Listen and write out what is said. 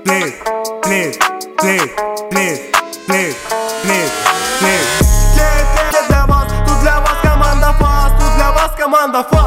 please, please, please, please, please, please, please. Для вас, тут для вас команда фаст, тут для вас команда фаст.